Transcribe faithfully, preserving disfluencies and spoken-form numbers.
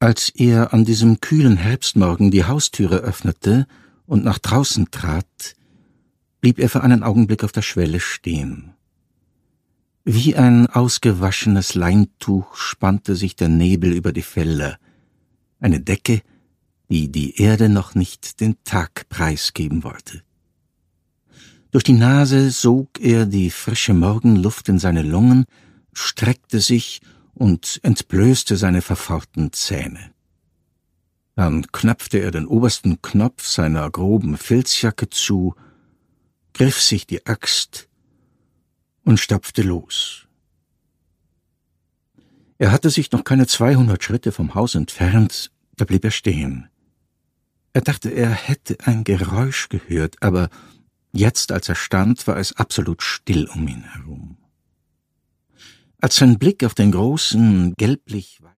Als er an diesem kühlen Herbstmorgen die Haustüre öffnete und nach draußen trat, blieb er für einen Augenblick auf der Schwelle stehen. Wie ein ausgewaschenes Leintuch spannte sich der Nebel über die Felder, eine Decke, die die Erde noch nicht den Tag preisgeben wollte. Durch die Nase sog er die frische Morgenluft in seine Lungen, streckte sich und entblößte seine verfauchten Zähne. Dann knöpfte er den obersten Knopf seiner groben Filzjacke zu, griff sich die Axt und stapfte los. Er hatte sich noch keine zweihundert Schritte vom Haus entfernt, da blieb er stehen. Er dachte, er hätte ein Geräusch gehört, aber jetzt, als er stand, war es absolut still um ihn herum. Als sein Blick auf den großen, gelblich